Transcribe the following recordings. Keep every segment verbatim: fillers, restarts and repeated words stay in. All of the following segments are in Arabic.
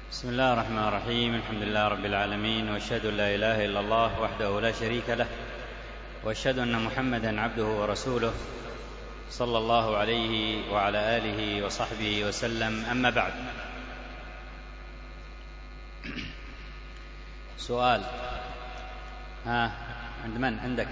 بسم الله الرحمن الرحيم. الحمد لله رب العالمين، وأشهد أن لا إله إلا الله وحده لا شريك له، وأشهد أن محمدا عبده ورسوله صلى الله عليه وعلى آله وصحبه وسلم. أما بعد، سؤال. ها عند من؟ عندك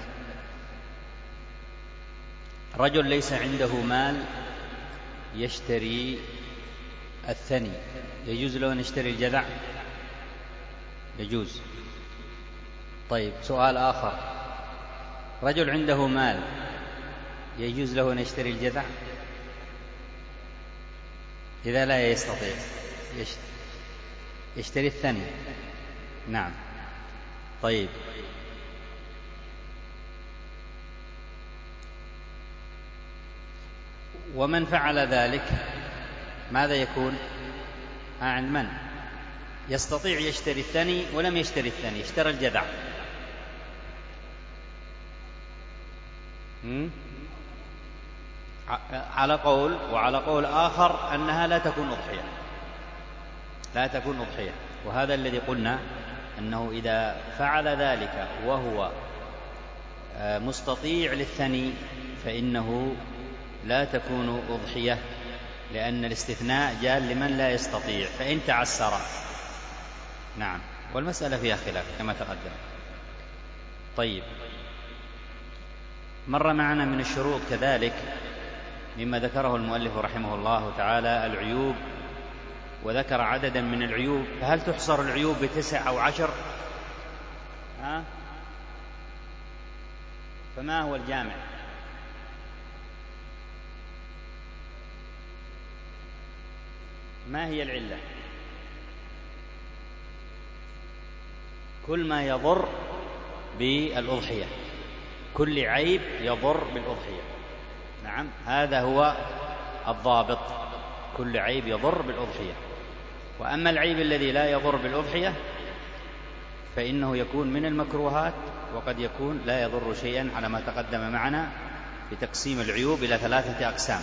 رجل ليس عنده مال يشتري الثني، يجوز له أن يشتري الجذع؟ يجوز. طيب، سؤال آخر. رجل عنده مال يجوز له أن يشتري الجذع إذا لا يستطيع يشتري الثني؟ نعم. طيب، ومن فعل ذلك ماذا يكون؟ ها عند من؟ يستطيع يشتري الثني ولم يشتري الثني، اشترى الجذع. على قول، وعلى قول آخر أنها لا تكون أضحية، لا تكون أضحية. وهذا الذي قلنا أنه إذا فعل ذلك وهو مستطيع للثني فإنه لا تكون أضحية، لأن الاستثناء جاء لمن لا يستطيع فإن تعسر. نعم، والمسألة فيها خلاف كما تقدم. طيب، مر معنا من الشروط كذلك مما ذكره المؤلف رحمه الله تعالى العيوب، وذكر عددا من العيوب. فهل تحصر العيوب بتسع أو عشر؟ ها؟ فما هو الجامع؟ ما هي العلة؟ كل ما يضر بالأضحية، كل عيب يضر بالأضحية. نعم، هذا هو الضابط، كل عيب يضر بالأضحية. وأما العيب الذي لا يضر بالأضحية فإنه يكون من المكروهات، وقد يكون لا يضر شيئا، على ما تقدم معنا بتقسيم العيوب إلى ثلاثة أقسام.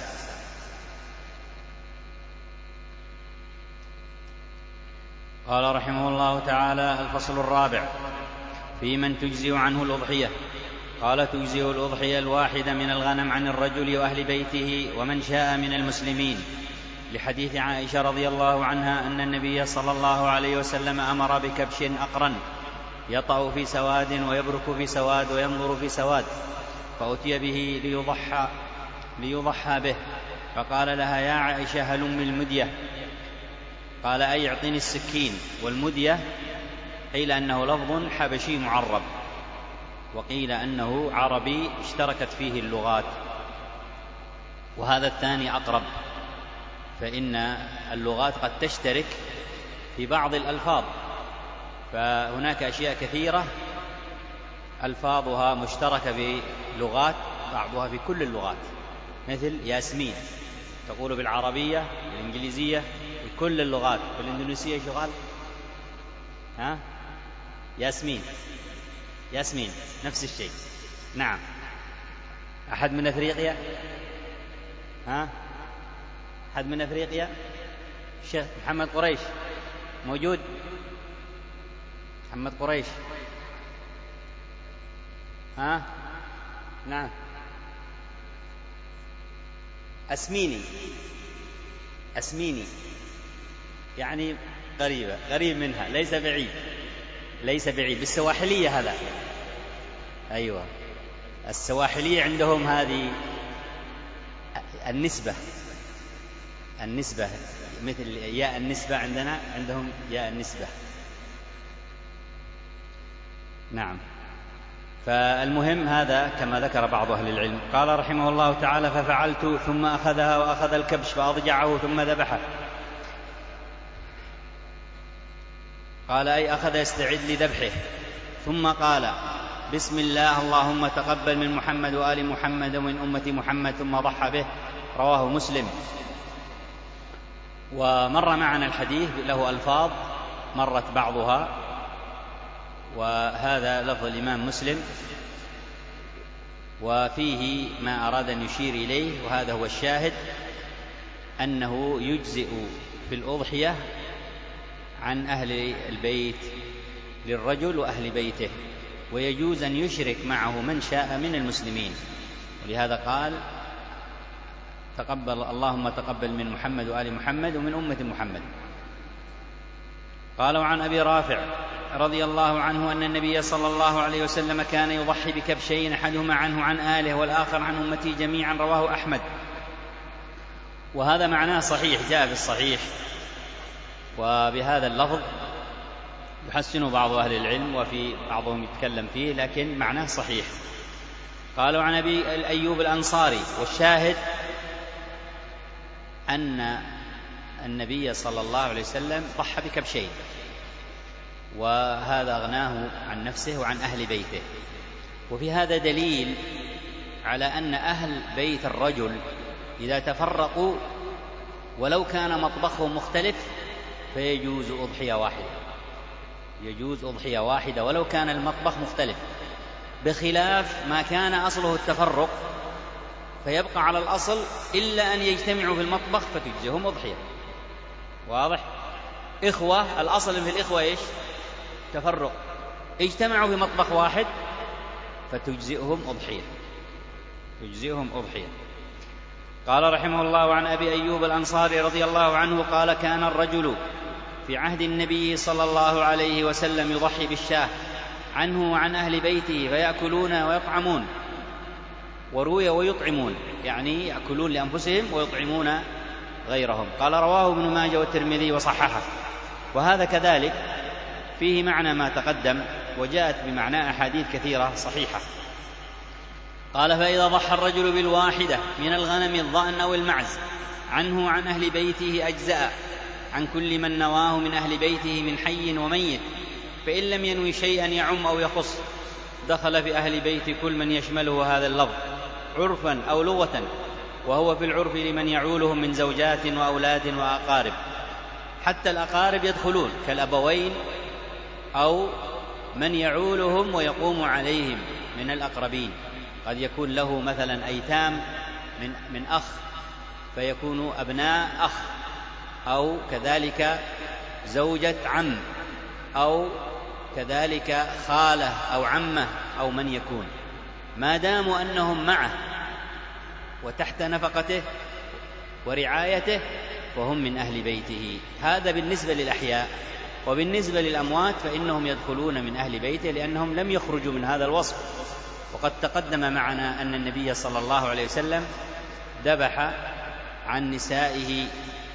قال رحمه الله تعالى: الفصل الرابع في من تجزئ عنه الأضحية. قال: تجزئ الأضحية الواحدة من الغنم عن الرجل وأهل بيته ومن شاء من المسلمين، لحديث عائشة رضي الله عنها أن النبي صلى الله عليه وسلم أمر بكبش أقرن يطأ في سواد ويبرك في سواد وينظر في سواد، فأتي به ليضحى, ليضحى به، فقال لها: يا عائشة هلم المدية. قال: أي اعطني السكين. والمدية قيل أنه لفظ حبشي معرب، وقيل أنه عربي اشتركت فيه اللغات، وهذا الثاني أقرب، فإن اللغات قد تشترك في بعض الألفاظ، فهناك أشياء كثيرة ألفاظها مشتركة في لغات، بعضها في كل اللغات، مثل ياسمين تقول بالعربية بالإنجليزية بكل اللغات، بالإندونيسية شغال ها ياسمين ياسمين نفس الشيء. نعم. أحد من أفريقيا؟ ها أحد من أفريقيا؟ الشيخ محمد قريش موجود؟ محمد قريش؟ ها نعم. أسميني أسميني يعني قريبة، قريب منها، ليس بعيد، ليس بعيد. بالسواحلية هذا. أيوة، السواحلية عندهم هذه النسبة، النسبة مثل ياء النسبة عندنا، عندهم ياء النسبة. نعم. فالمهم هذا كما ذكر بعض أهل العلم. قال رحمه الله تعالى: ففعلت ثم أخذها وأخذ الكبش فأضجعه ثم ذبحه. قال: أي أخذ يستعد لذبحه، ثم قال: بسم الله اللهم تقبل من محمد وآل محمد ومن أمة محمد، ثم ضحى به. رواه مسلم. ومر معنا الحديث له ألفاظ مرت بعضها، وهذا لفظ الإمام مسلم، وفيه ما أراد أن يشير إليه، وهذا هو الشاهد، أنه يجزئ في الأضحية عن أهل البيت للرجل وأهل بيته، ويجوز أن يشرك معه من شاء من المسلمين، ولهذا قال تقبل اللهم تقبل من محمد وآل محمد ومن أمة محمد. قال وعن أبي رافع رضي الله عنه أن النبي صلى الله عليه وسلم كان يضحي بكبشين، أحدهما عنه عن آله والآخر عن أمتي جميعا، رواه أحمد. وهذا معناه صحيح، جاء في الصحيح، وبهذا اللفظ يحسن بعض أهل العلم وفي بعضهم يتكلم فيه، لكن معناه صحيح. قالوا عن أبي أيوب الأنصاري، والشاهد أن النبي صلى الله عليه وسلم ضحى بكبشين، وهذا أغناه عن نفسه وعن أهل بيته. وفي هذا دليل على أن أهل بيت الرجل إذا تفرقوا ولو كان مطبخهم مختلف فيجوز أضحية واحدة، يجوز أضحية واحدة ولو كان المطبخ مختلف، بخلاف ما كان أصله التفرق فيبقى على الأصل إلا أن يجتمعوا في المطبخ فتجزئهم أضحية. واضح؟ إخوة، الأصل في الإخوة إيش؟ تفرق، اجتمعوا في مطبخ واحد فتجزئهم أضحية، تجزئهم أضحية. قال رحمه الله عن أبي أيوب الأنصاري رضي الله عنه قال كان الرجل في عهد النبي صلى الله عليه وسلم يضحي بالشاة عنه وعن أهل بيته فيأكلون ويطعمون، وروي ويطعمون، يعني يأكلون لأنفسهم ويطعمون غيرهم. قال رواه ابن ماجه والترمذي وصححه. وهذا كذلك فيه معنى ما تقدم، وجاءت بمعنى أحاديث كثيرة صحيحة. قال فإذا ضحى الرجل بالواحدة من الغنم الضأن أو المعز عنه وعن أهل بيته أجزأ عن كل من نواه من أهل بيته من حي وميت، فإن لم ينوي شيئا يعم أو يخص دخل في أهل بيت كل من يشمله هذا اللفظ عرفا أو لغة، وهو في العرف لمن يعولهم من زوجات وأولاد وأقارب، حتى الأقارب يدخلون كالأبوين أو من يعولهم ويقوم عليهم من الأقربين. قد يكون له مثلا أيتام من, من أخ فيكون أبناء أخ، أو كذلك زوجة عم، أو كذلك خالة أو عمة أو من يكون، ما داموا أنهم معه وتحت نفقته ورعايته فهم من أهل بيته. هذا بالنسبة للأحياء، وبالنسبة للأموات فإنهم يدخلون من أهل بيته لأنهم لم يخرجوا من هذا الوصف. وقد تقدم معنا أن النبي صلى الله عليه وسلم ذبح عن نسائه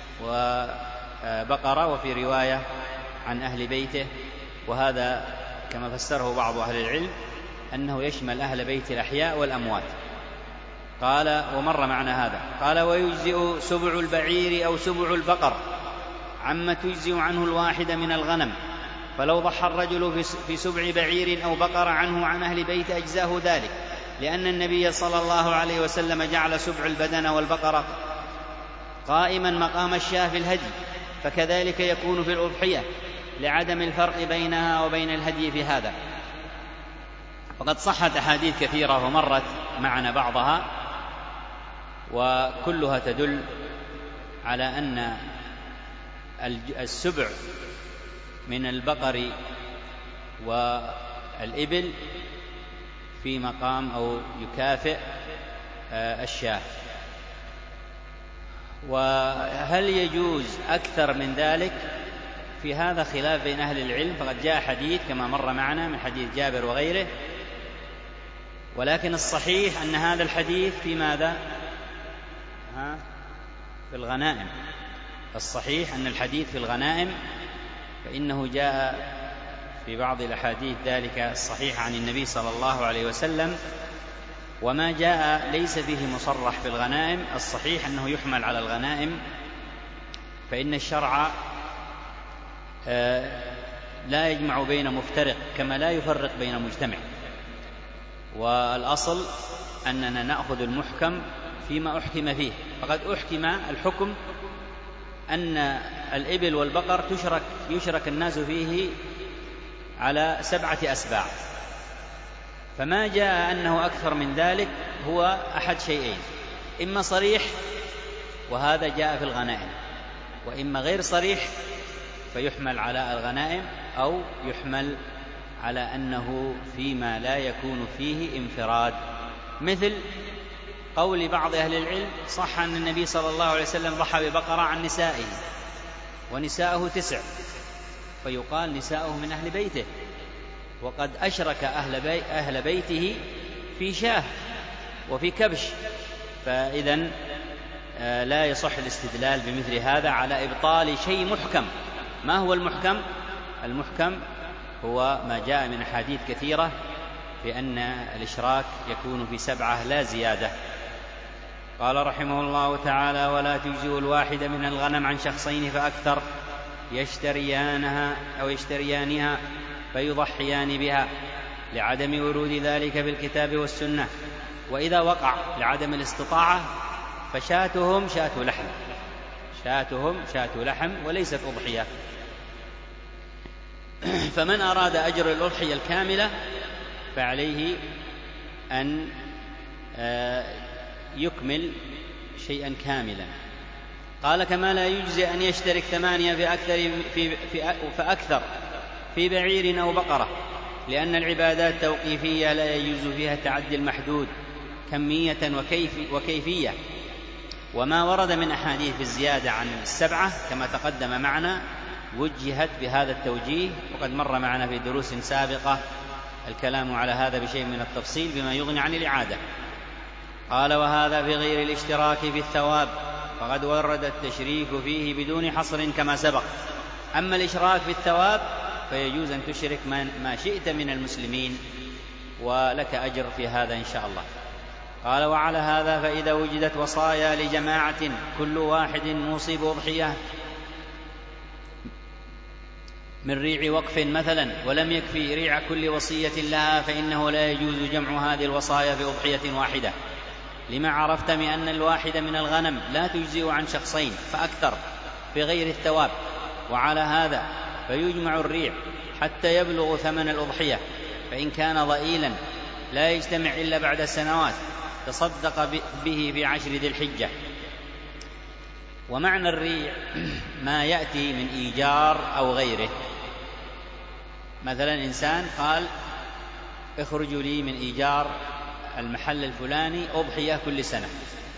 وبقرة، وفي رواية عن أهل بيته، وهذا كما فسره بعض أهل العلم أنه يشمل أهل بيت الأحياء والأموات. قال ومر معنا هذا. قال ويجزئ سبع البعير أو سبع البقر عما تجزئ عنه الواحد من الغنم، فلو ضحى الرجل في سبع بعير أو بقر عنه عن أهل بيت أجزاه ذلك، لأن النبي صلى الله عليه وسلم جعل سبع البدن والبقرة قائما مقام الشاة في الهدي، فكذلك يكون في الأضحية لعدم الفرق بينها وبين الهدي في هذا. وقد صحت أحاديث كثيرة ومرت معنا بعضها، وكلها تدل على أن السبع من البقر والإبل في مقام أو يكافئ الشاة. وهل يجوز أكثر من ذلك؟ في هذا خلاف بين أهل العلم، فقد جاء حديث كما مر معنا من حديث جابر وغيره، ولكن الصحيح أن هذا الحديث في ماذا؟ ها؟ في الغنائم. الصحيح أن الحديث في الغنائم، فإنه جاء في بعض الأحاديث ذلك الصحيح عن النبي صلى الله عليه وسلم، وما جاء ليس فيه مصرح في الغنائم. الصحيح أنه يحمل على الغنائم، فإن الشرع لا يجمع بين مفترق كما لا يفرق بين مجتمع، والأصل أننا نأخذ المحكم فيما أحكم فيه. فقد أحكم الحكم أن الإبل والبقر تشرك يشرك الناس فيه على سبعة أسباع، فما جاء أنه أكثر من ذلك هو أحد شيئين: إما صريح وهذا جاء في الغنائم، وإما غير صريح فيحمل على الغنائم، أو يحمل على أنه فيما لا يكون فيه انفراد، مثل قول بعض أهل العلم: صح أن النبي صلى الله عليه وسلم ضحى ببقرة عن نسائه ونساءه تسع، فيقال نساؤه من أهل بيته، وقد أشرك أهل, بي أهل بيته في شاه وفي كبش، فإذن لا يصح الاستدلال بمثل هذا على إبطال شيء محكم. ما هو المحكم؟ المحكم هو ما جاء من أحاديث كثيرة بأن الإشراك يكون في سبعة لا زيادة. قال رحمه الله تعالى: ولا تجزئ الواحد من الغنم عن شخصين فأكثر يشتريانها أو يشتريانها فيضحيان بها، لعدم ورود ذلك في الكتاب والسنة. وإذا وقع لعدم الاستطاعة فشاتهم شاة لحم، شاتهم شاة لحم وليست أضحية. فمن أراد أجر الأضحية الكاملة فعليه أن يكمل شيئا كاملا. قال: كما لا يجزي أن يشترك ثمانية فأكثر في, في, فأكثر في بعير أو بقرة، لأن العبادات توقيفية لا يجوز فيها تعدي المحدود كمية وكيف وكيفية. وما ورد من أحاديث في الزيادة عن السبعة كما تقدم معنا وجهت بهذا التوجيه، وقد مر معنا في دروس سابقة الكلام على هذا بشيء من التفصيل بما يغني عن الإعادة. قال: وهذا في غير الاشتراك في الثواب، فقد ورد التشريك فيه بدون حصر كما سبق. أما الإشراك في الثواب فيجوز أن تشرك ما شئت من المسلمين ولك أجر في هذا إن شاء الله. قال: وعلى هذا فإذا وجدت وصايا لجماعة كل واحد موصي بأضحية من ريع وقف مثلا، ولم يكفي ريع كل وصية لها، فإنه لا يجوز جمع هذه الوصايا بأضحية واحدة، لما عرفت من أن الواحد من الغنم لا تجزئ عن شخصين فأكثر في غير الثواب. وعلى هذا فيجمع الريع حتى يبلغ ثمن الأضحية، فإن كان ضئيلا لا يجتمع إلا بعد سنوات تصدق به في عشر ذي الحجة. ومعنى الريع ما يأتي من إيجار أو غيره. مثلا إنسان قال: اخرجوا لي من إيجار المحل الفلاني أضحية كل سنة،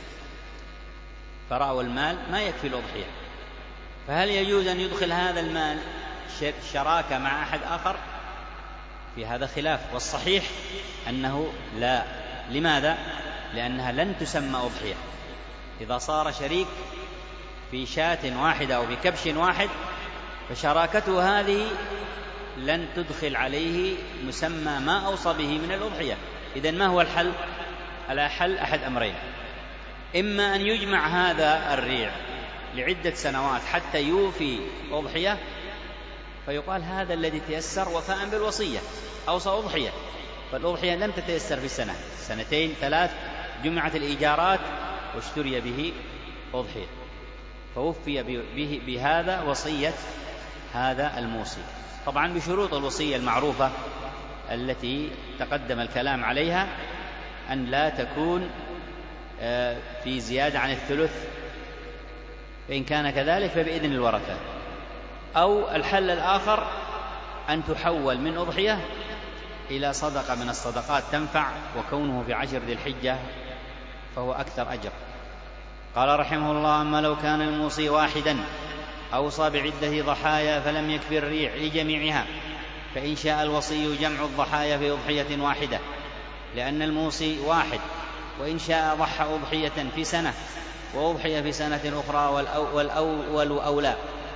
فرأوا المال ما يكفي الأضحية، فهل يجوز أن يدخل هذا المال شراكة مع أحد آخر؟ في هذا خلاف، والصحيح أنه لا. لماذا؟ لأنها لن تسمى أضحية. إذا صار شريك في شاة واحدة أو في كبش واحد فشراكته هذه لن تدخل عليه مسمى ما أوصى به من الأضحية. إذن ما هو الحل؟ الحل أحد أمرين: إما أن يجمع هذا الريع لعدة سنوات حتى يوفي أضحية، فيقال هذا الذي تيسر وفاء بالوصية أوصى أضحية، فالأضحية لم تتيسر في سنة سنتين ثلاث، جمعت الإيجارات واشتري به أضحية، فوفي به بهذا وصية هذا الموصي، طبعا بشروط الوصية المعروفة التي تقدم الكلام عليها، أن لا تكون في زيادة عن الثلث، فإن كان كذلك فبإذن الورثة. أو الحل الآخر أن تحول من أضحية إلى صدقة من الصدقات تنفع، وكونه في عشر ذي الحجة فهو أكثر أجر. قال رحمه الله: أما لو كان الموصي واحدا أوصى بعدة ضحايا فلم يكفي الريع لجميعها، فإن شاء الوصي جمع الضحايا في أضحية واحدة، لأن الموصي واحد، وإن شاء ضحى أضحية في سنة وأضحية في سنة أخرى، والأول أولى.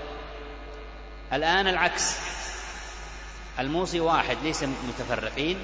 الآن العكس، الموصي واحد ليس متفرقين،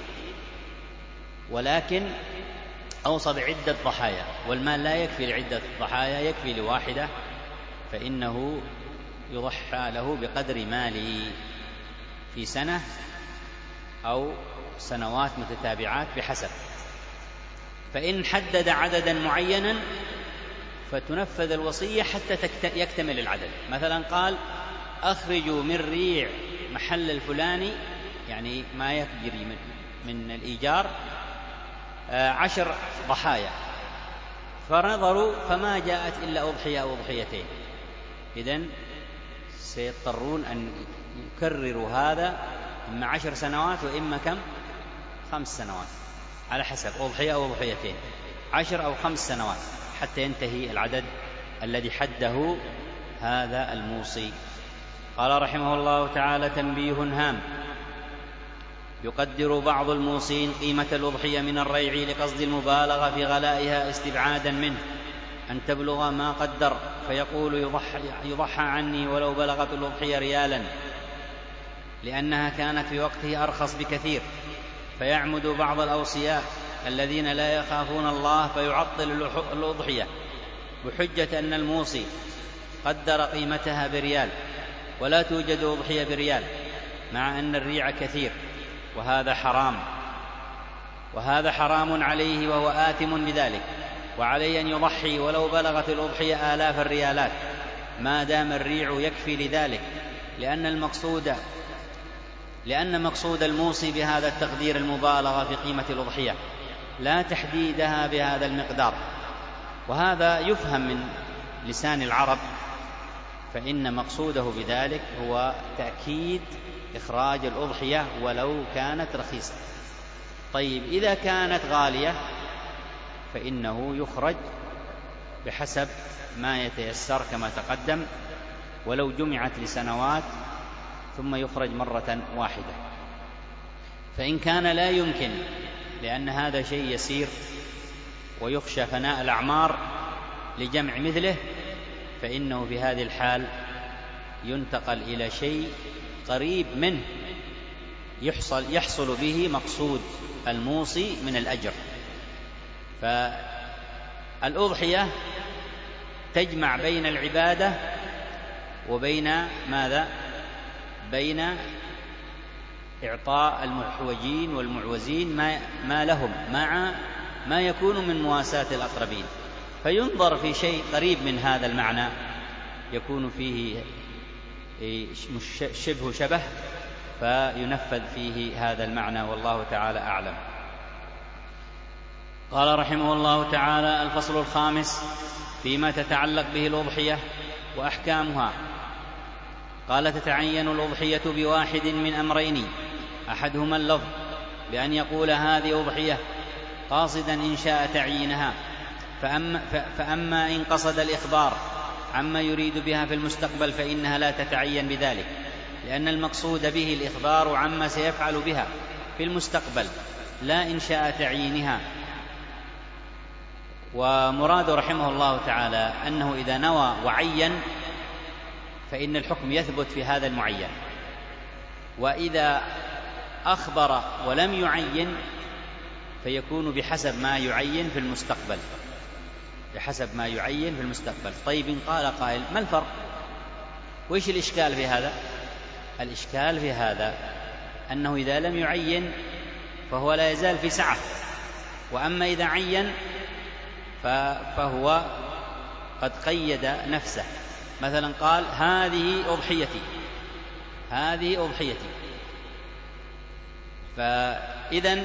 ولكن أوصى بعدة ضحايا، والمال لا يكفي لعدة ضحايا، يكفي لواحدة، فإنه يضحى له بقدر ماله في سنة أو سنوات متتابعات بحسب. فإن حدد عددا معينا فتنفذ الوصية حتى يكتمل العدد. مثلا قال: أخرجوا من ريع محل الفلاني، يعني ما يجري من, من الإيجار، عشر ضحايا، فنظروا فما جاءت إلا أضحية أو أضحيتين، إذن سيضطرون أن يكرروا هذا إما عشر سنوات وإما كم خمس سنوات، على حسب أضحية أو أضحيتين، عشر أو خمس سنوات حتى ينتهي العدد الذي حده هذا الموصي. قال رحمه الله تعالى: تنبيه هام: يقدر بعض الموصين قيمة الأضحية من الريع لقصد المبالغة في غلائها استبعادا منه أن تبلغ ما قدر، فيقول: يضحى, يضحى عني ولو بلغت الأضحية ريالا، لأنها كانت في وقته أرخص بكثير. فيعمد بعض الأوصياء الذين لا يخافون الله فيعطل الأضحية بحجة أن الموصي قدر قيمتها بريال، ولا توجد أضحية بريال، مع أن الريع كثير، وهذا حرام، وهذا حرام عليه وهو آثم بذلك، وعليه أن يضحي ولو بلغت الأضحية آلاف الريالات ما دام الريع يكفي لذلك، لأن المقصود لأن مقصود الموصي بهذا التقدير المبالغة في قيمة الأضحية، لا تحديدها بهذا المقدار. وهذا يفهم من لسان العرب، فإن مقصوده بذلك هو تأكيد إخراج الأضحية ولو كانت رخيصة. طيب، إذا كانت غالية فإنه يخرج بحسب ما يتيسر كما تقدم، ولو جمعت لسنوات ثم يخرج مرة واحدة. فإن كان لا يمكن، لأن هذا شيء يسير ويخشى فناء الأعمار لجمع مثله، فإنه في هذه الحال ينتقل إلى شيء قريب منه يحصل, يحصل به مقصود الموصي من الأجر. فالأضحية تجمع بين العبادة وبين ماذا؟ بين إعطاء المحوجين والمعوزين ما, ما لهم مع ما يكون من مواساة الأقربين، فينظر في شيء قريب من هذا المعنى يكون فيه شبه شبه، فينفذ فيه هذا المعنى، والله تعالى أعلم. قال رحمه الله تعالى: الفصل الخامس فيما تتعلق به الأضحية وأحكامها. قال: تتعين الأضحية بواحد من أمرين: أحدهما اللفظ بأن يقول هذه أضحية قاصدا إن شاء تعيينها، فأما, فأما إن قصد الإخبار عما يريد بها في المستقبل فإنها لا تتعين بذلك، لأن المقصود به الإخبار عما سيفعل بها في المستقبل لا إن شاء تعيينها. ومراد رحمه الله تعالى أنه إذا نوى وعين فإن الحكم يثبت في هذا المعين، وإذا أخبر ولم يعين فيكون بحسب ما يعين في المستقبل بحسب ما يعين في المستقبل. طيب، إن قال قائل: ما الفرق؟ وإيش الإشكال في هذا؟ الإشكال في هذا أنه إذا لم يعين فهو لا يزال في سعة، وأما إذا عين فهو قد قيد نفسه. مثلا قال: هذه أضحيتي هذه أضحيتي فإذن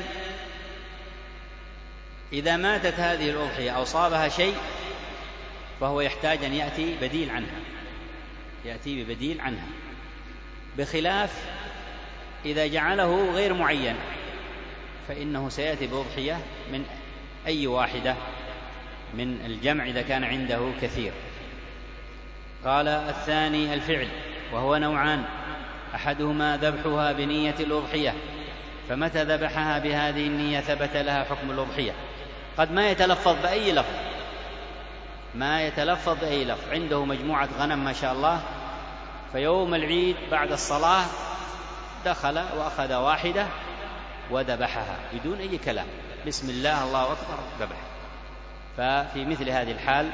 إذا ماتت هذه الأضحية أو صابها شيء فهو يحتاج أن يأتي بديل عنها يأتي ببديل عنها بخلاف إذا جعله غير معين فإنه سيأتي بأضحية من أي واحدة من الجمع إذا كان عنده كثير. قال: الثاني الفعل، وهو نوعان: أحدهما ذبحها بنية الأضحية، فمتى ذبحها بهذه النية ثبت لها حكم الأضحية. قد ما يتلفظ بأي لفظ ما يتلفظ بأي لفظ عنده مجموعة غنم ما شاء الله، فيوم العيد بعد الصلاة دخل وأخذ واحدة وذبحها بدون أي كلام، بسم الله الله أكبر، ذبح. ففي مثل هذه الحال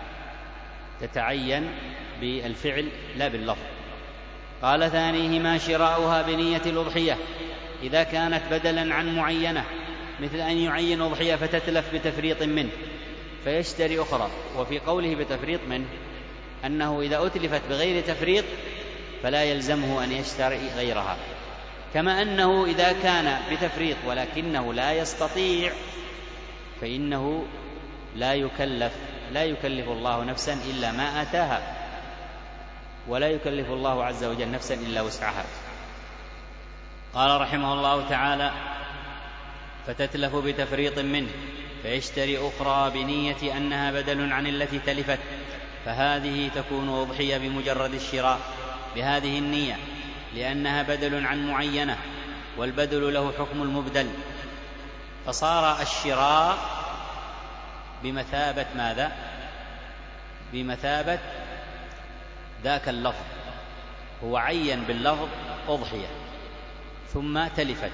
تتعين بالفعل لا باللفظ. قال: ثانيهما شراؤها بنية الأضحية إذا كانت بدلا عن معينة، مثل أن يعين أضحية فتتلف بتفريط منه فيشتري أخرى. وفي قوله بتفريط منه أنه إذا أتلفت بغير تفريط فلا يلزمه أن يشتري غيرها، كما أنه إذا كان بتفريط ولكنه لا يستطيع فإنه لا يكلف لا يكلف الله نفسا إلا ما آتاها. ولا يكلف الله عز وجل نفسا إلا وسعها. قال رحمه الله تعالى: فتتلف بتفريط منه فيشتري أخرى بنية أنها بدل عن التي تلفت، فهذه تكون أضحية بمجرد الشراء بهذه النية، لأنها بدل عن معينة، والبدل له حكم المبدل، فصار الشراء بمثابة ماذا؟ بمثابة ذاك اللفظ، هو عين باللفظ أضحية ثم تلفت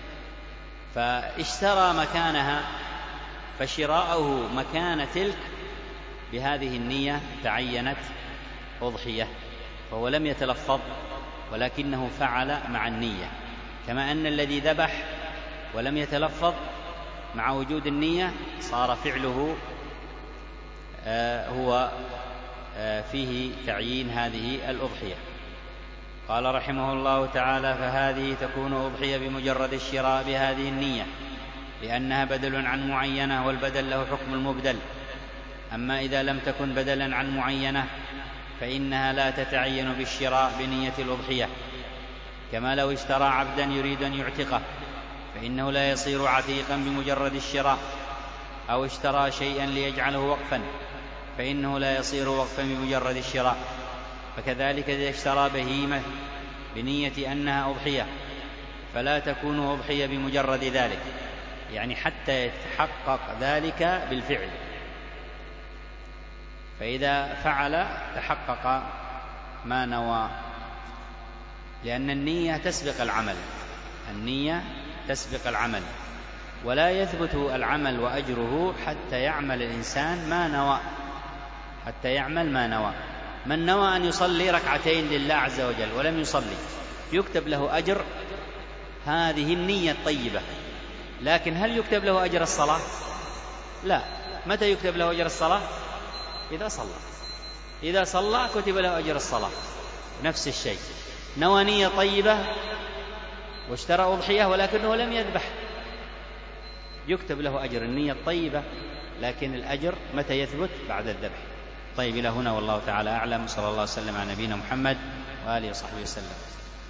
فاشترى مكانها، فشراءه مكان تلك بهذه النية تعينت أضحية، فهو لم يتلفظ ولكنه فعل مع النية، كما أن الذي ذبح ولم يتلفظ مع وجود النية صار فعله آه هو آه فيه تعيين هذه الأضحية. قال رحمه الله تعالى: فهذه تكون أضحية بمجرد الشراء بهذه النية، لأنها بدل عن معينة، والبدل له حكم المبدل. أما إذا لم تكن بدلا عن معينة فإنها لا تتعين بالشراء بنية الأضحية، كما لو اشترى عبدا يريد أن يعتقه فإنه لا يصير عتيقا بمجرد الشراء، أو اشترى شيئا ليجعله وقفا فإنه لا يصير وقفا بمجرد الشراء. فكذلك إذا اشترى بهيمة بنية أنها أضحية فلا تكون أضحية بمجرد ذلك، يعني حتى يتحقق ذلك بالفعل، فإذا فعل تحقق ما نوى، لأن النية تسبق العمل، النية تسبق العمل، ولا يثبت العمل وأجره حتى يعمل الإنسان ما نوى، حتى يعمل ما نوى. من نوى أن يصلي ركعتين لله عز وجل ولم يصلي يكتب له أجر هذه النية الطيبة، لكن هل يكتب له أجر الصلاة؟ لا. متى يكتب له أجر الصلاة؟ إذا صلى، إذا صلى كتب له أجر الصلاة. نفس الشيء، نوى نية طيبة واشترى أضحية ولكنه لم يذبح، يكتب له أجر النية الطيبة، لكن الأجر متى يثبت؟ بعد الذبح. طيب، إلى هنا والله تعالى أعلم، صلى الله عليه وسلم على نبينا محمد وآله وصحبه وسلم.